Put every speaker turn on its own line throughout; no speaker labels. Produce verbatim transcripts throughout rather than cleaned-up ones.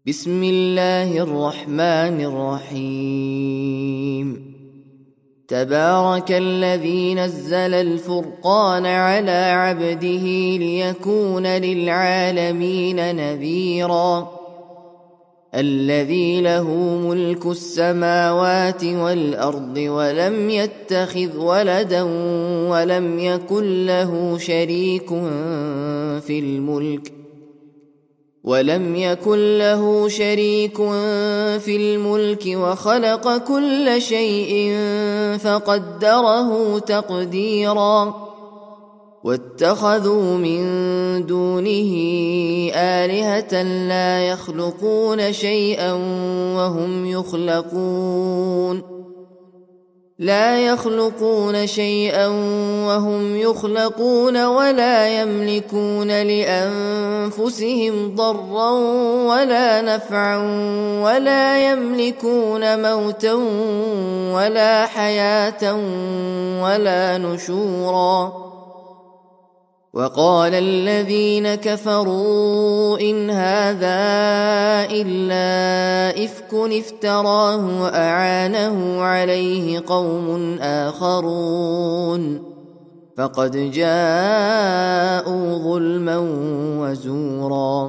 بسم الله الرحمن الرحيم. تبارك الذي نزل الفرقان على عبده ليكون للعالمين نذيرا. الذي له ملك السماوات والأرض ولم يتخذ ولدا ولم يكن له شريك في الملك ولم يكن له شريك في الملك وخلق كل شيء فقدره تقديرا. واتخذوا من دونه آلهة لا يخلقون شيئا وهم يخلقون لا يخلقون شيئا وهم يخلقون ولا يملكون لأنفسهم ضرا ولا نفعا ولا يملكون موتا ولا حياة ولا نشورا. وقال الذين كفروا إن هذا إلا إفك افتراه وأعانه عليه قوم آخرون فقد جاءوا ظلما وزورا.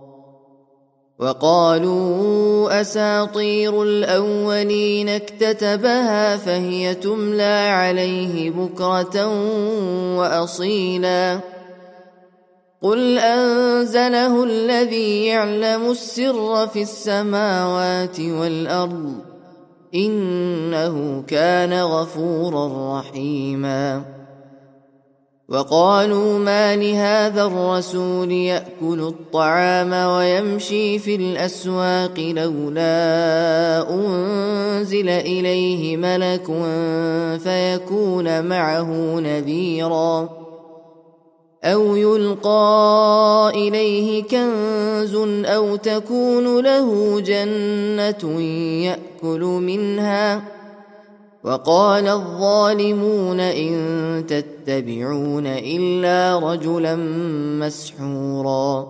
وقالوا أساطير الأولين اكتتبها فهي تملى عليه بكرة وأصيلا. قل أنزله الذي يعلم السر في السماوات والأرض إنه كان غفورا رحيما. وقالوا ما لهذا الرسول يأكل الطعام ويمشي في الأسواق لولا أنزل إليه ملك فيكون معه نذيرا أو يلقى إليه كنز أو تكون له جنة يأكل منها. وقال الظالمون إن تتبعون إلا رجلا مسحورا.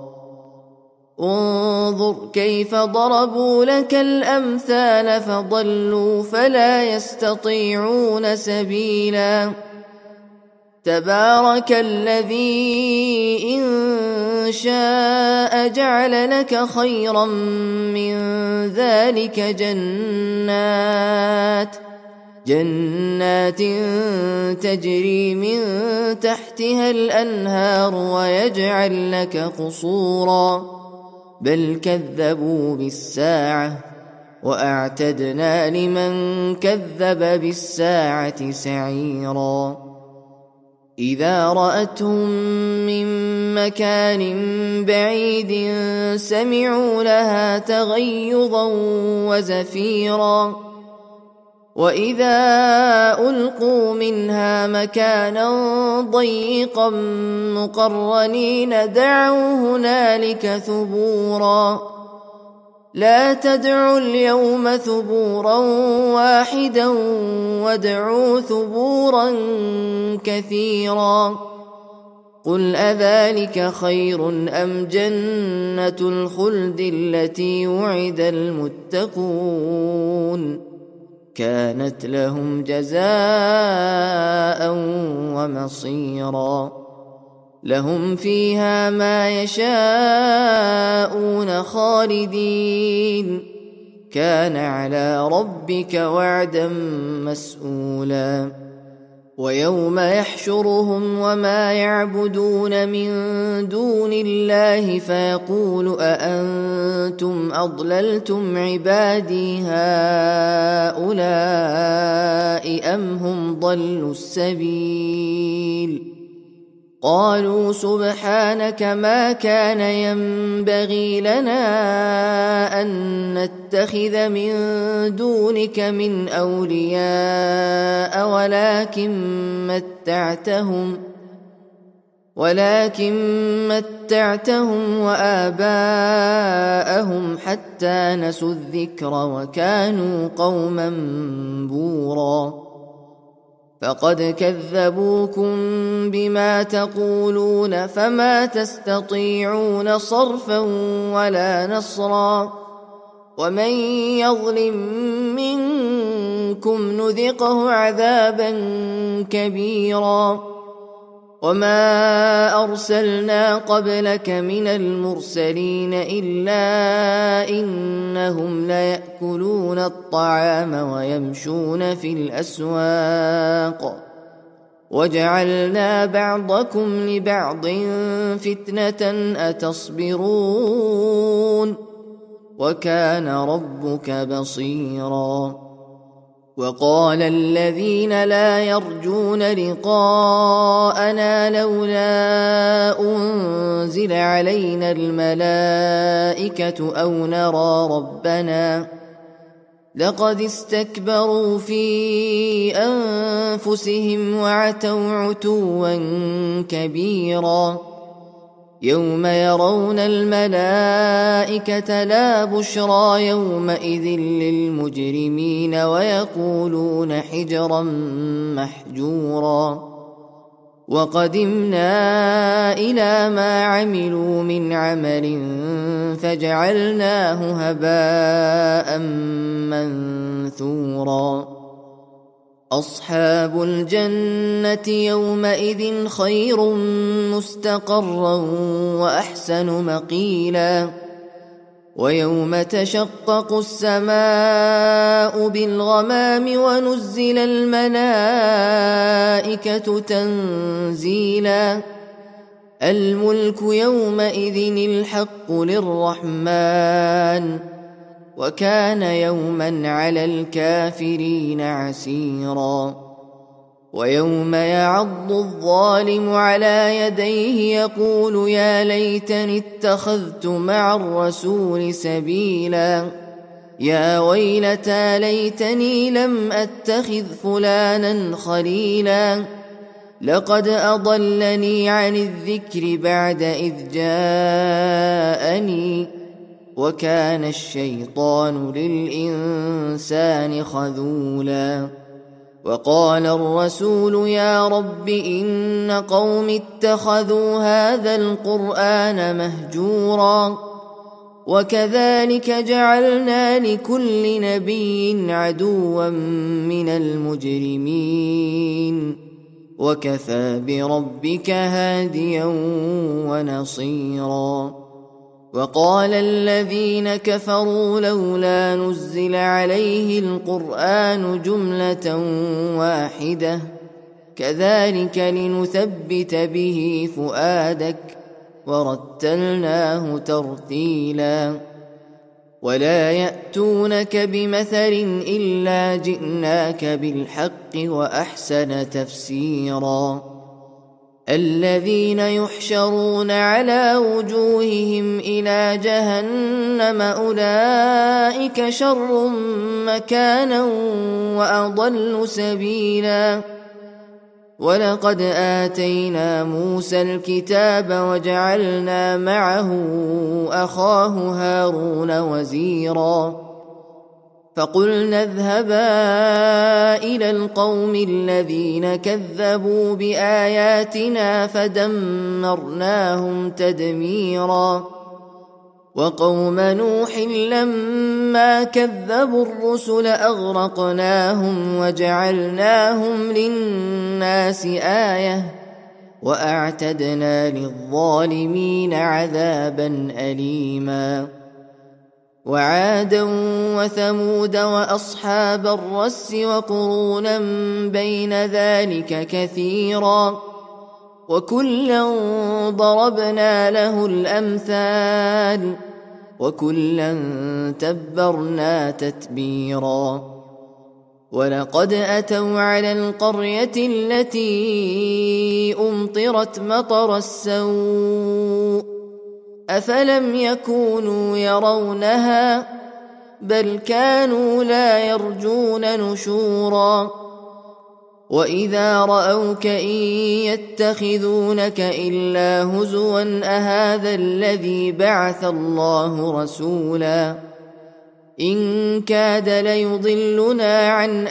انظر كيف ضربوا لك الأمثال فضلوا فلا يستطيعون سبيلا. تبارك الذي إن شاء جعل لك خيرا من ذلك جنات جنات تجري من تحتها الأنهار ويجعل لك قصورا بل كذبوا بالساعة وأعتدنا لمن كذب بالساعة سعيرا. إذا رأتهم من مكان بعيد سمعوا لها تغيظا وزفيرا. وإذا ألقوا منها مكانا ضيقا مقرنين دعوا هنالك ثبورا. لا تدعوا اليوم ثبورا واحدا وادعوا ثبورا كثيرا. قل أذلك خير أم جنة الخلد التي وعد المتقون كانت لهم جزاء ومصيرا. لهم فيها ما يشاءون خالدين كان على ربك وعدا مسئولا. ويوم يحشرهم وما يعبدون من دون الله فيقول أأنتم أضللتم عبادي هؤلاء أم هم ضلوا السبيل. قالوا سبحانك ما كان ينبغي لنا أن نتخذ من دونك من أولياء ولكن متعتهم ولكن متعتهم وآباءهم حتى نسوا الذكر وكانوا قوما بورا. فقد كذبوكم بما تقولون فما تستطيعون صرفا ولا نصرا ومن يظلم منكم نذقه عذابا كبيرا وما أرسلنا قبلك من المرسلين إلا إنهم ليأكلون الطعام ويمشون في الأسواق وجعلنا بعضكم لبعض فتنة أتصبرون وكان ربك بصيرا وقال الذين لا يرجون لقاءنا لولا أنزل علينا الملائكة أو نرى ربنا لقد استكبروا في أنفسهم وعتوا عتوا كبيرا يوم يرون الملائكة لا بشرى يومئذ للمجرمين ويقولون حجرا محجورا وقدمنا إلى ما عملوا من عمل فجعلناه هباء منثورا أصحاب الجنة يومئذ خير مستقرا وأحسن مقيلا ويوم تشقق السماء بالغمام ونزل الملائكة تنزيلا الملك يومئذ الحق للرحمن وكان يوما على الكافرين عسيرا ويوم يعض الظالم على يديه يقول يا ليتني اتخذت مع الرسول سبيلا يا ويلتى ليتني لم أتخذ فلانا خليلا لقد أضلني عن الذكر بعد إذ جاءني وكان الشيطان للإنسان خذولا وقال الرسول يا رب إن قوم اتخذوا هذا القرآن مهجورا وكذلك جعلنا لكل نبي عدوا من المجرمين وكفى بربك هاديا ونصيرا وقال الذين كفروا لولا نزل عليه القرآن جملة واحدة كذلك لنثبت به فؤادك ورتلناه ترتيلا ولا يأتونك بمثل إلا جئناك بالحق وأحسن تفسيرا الذين يحشرون على وجوههم إلى جهنم أولئك شر مكانا وأضل سبيلا ولقد آتينا موسى الكتاب وجعلنا معه أخاه هارون وزيرا فقلنا اذهبا إلى القوم الذين كذبوا بآياتنا فدمرناهم تدميرا وقوم نوح لما كذبوا الرسل أغرقناهم وجعلناهم للناس آية وأعتدنا للظالمين عذابا أليما وعادا وثمود وأصحاب الرس وقرونا بين ذلك كثيرا وكلا ضربنا له الأمثال وكلا تبرنا تتبيرا ولقد أتوا على القرية التي أمطرت مطر السوء أفلم يكونوا يرونها بل كانوا لا يرجون نشورا وإذا رأوك إن يتخذونك إلا هزوا أهذا الذي بعث الله رسولا إن كاد ليضلنا عن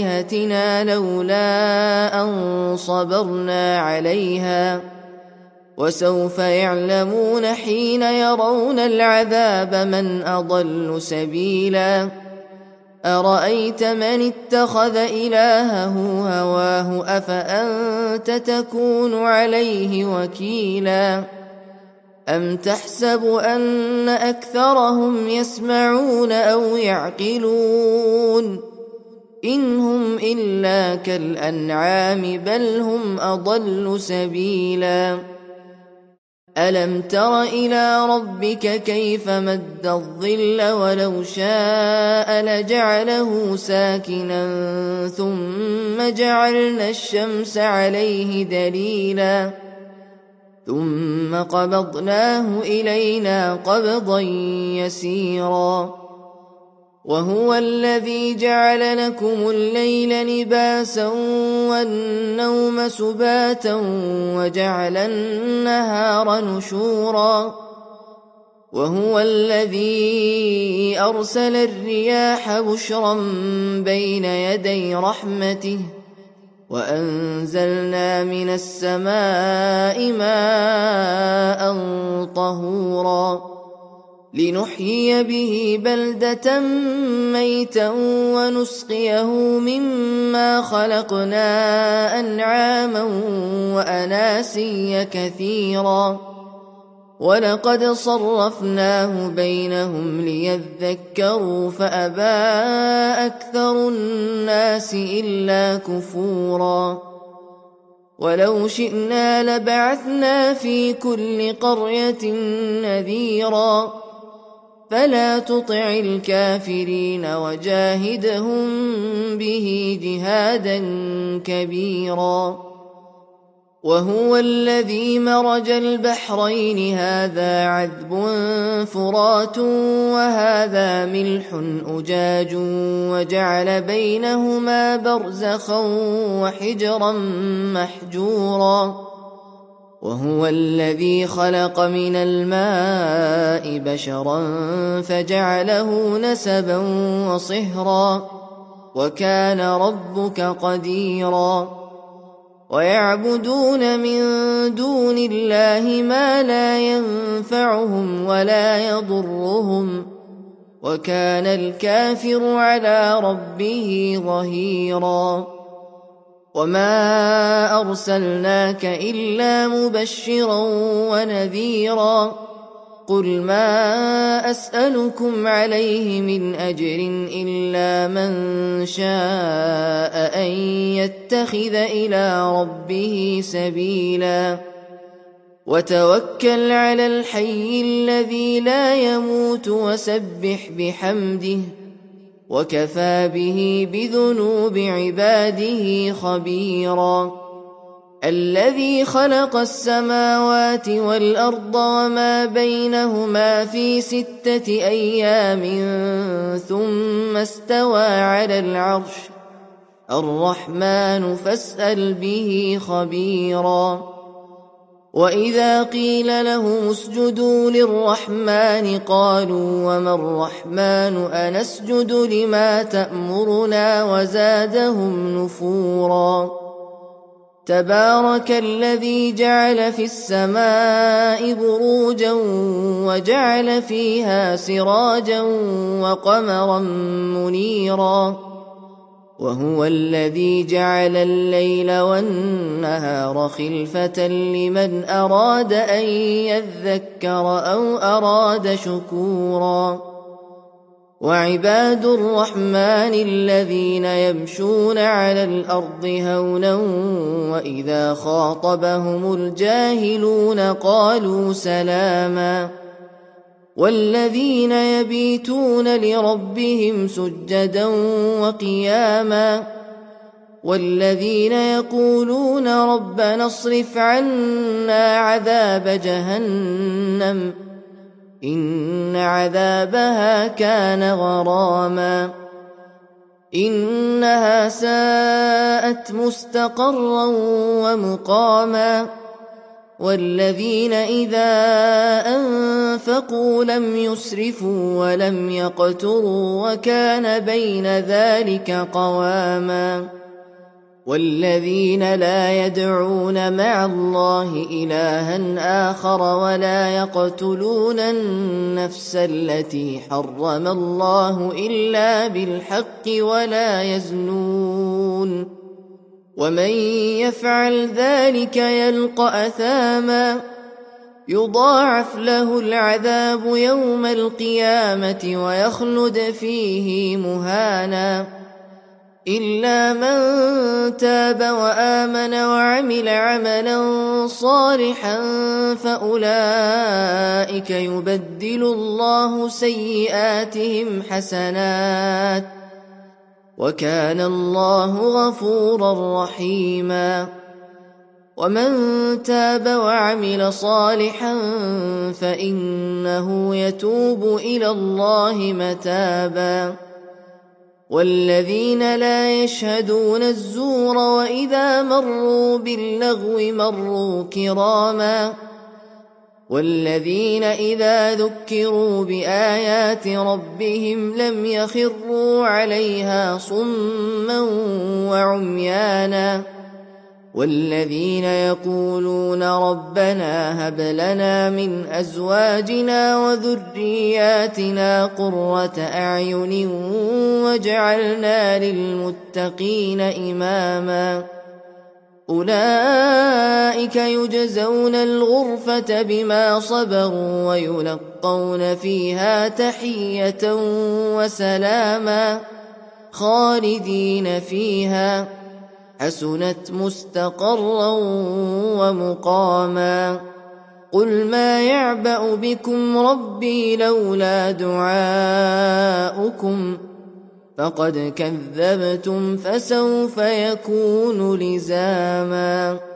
آلهتنا لولا أن صبرنا عليها وسوف يعلمون حين يرون العذاب من أضل سبيلا أرأيت من اتخذ إلهه هواه أفأنت تكون عليه وكيلا أم تحسب أن أكثرهم يسمعون أو يعقلون إن هم إلا كالأنعام بل هم أضل سبيلا ألم تر إلى ربك كيف مد الظل ولو شاء لجعله ساكنا ثم جعلنا الشمس عليه دليلا ثم قبضناه إلينا قبضا يسيرا وهو الذي جعل لكم الليل لباسا والنوم سباتا وجعل النهار نشورا وهو الذي أرسل الرياح بشرا بين يدي رحمته وأنزلنا من السماء ماء طهورا لنحيي به بلدة ميتا ونسقيه مما خلقنا أنعاما وأناسيا كثيرا ولقد صرفناه بينهم ليذكروا فأبى أكثر الناس إلا كفورا ولو شئنا لبعثنا في كل قرية نذيرا فلا تطع الكافرين وجاهدهم به جهادا كبيرا وهو الذي مرج البحرين هذا عذب فرات وهذا ملح أجاج وجعل بينهما برزخا وحجرا محجورا وهو الذي خلق من الماء بشرا فجعله نسبا وصهرا وكان ربك قديرا ويعبدون من دون الله ما لا ينفعهم ولا يضرهم وكان الكافر على ربه ظهيرا وما أرسلناك إلا مبشرا ونذيرا قل ما أسألكم عليه من أجر إلا من شاء أن يتخذ إلى ربه سبيلا وتوكل على الحي الذي لا يموت وسبح بحمده وكفى به بذنوب عباده خبيرا الذي خلق السماوات والأرض وما بينهما في ستة أيام ثم استوى على العرش الرحمن فاسأل به خبيرا وإذا قيل لهم اسجدوا للرحمن قالوا وما الرحمن أنسجد لما تأمرنا وزادهم نفورا تبارك الذي جعل في السماء بروجا وجعل فيها سراجا وقمرا منيرا وهو الذي جعل الليل والنهار خلفة لمن أراد أن يذكر أو أراد شكورا وعباد الرحمن الذين يمشون على الأرض هونا وإذا خاطبهم الجاهلون قالوا سلاما والذين يبيتون لربهم سجدا وقياما والذين يقولون ربنا اصرف عنا عذاب جهنم إن عذابها كان غراما إنها ساءت مستقرا ومقاما والذين إذا أنفقوا لم يسرفوا ولم يقتروا وكان بين ذلك قواما والذين لا يدعون مع الله إلها آخر ولا يقتلون النفس التي حرم الله إلا بالحق ولا يزنون ومن يفعل ذلك يلقى أثاما يضاعف له العذاب يوم القيامة ويخلد فيه مهانا إلا من تاب وآمن وعمل عملا صالحا فأولئك يبدل الله سيئاتهم حسنات وكان الله غفورا رحيما ومن تاب وعمل صالحا فإنه يتوب إلى الله متابا والذين لا يشهدون الزور وإذا مروا باللغو مروا كراما والذين إذا ذكروا بآيات ربهم لم يخروا عليها صما وعميانا والذين يقولون ربنا هب لنا من أزواجنا وذرياتنا قرة أعين واجعلنا للمتقين إماما أولئك يجزون الغرفة بما صبروا ويلقون فيها تحية وسلاما خالدين فيها حسنت مستقرا ومقاما قل ما يعبأ بكم ربي لولا دعاؤكم فقد كذبتم فسوف يكون لزاما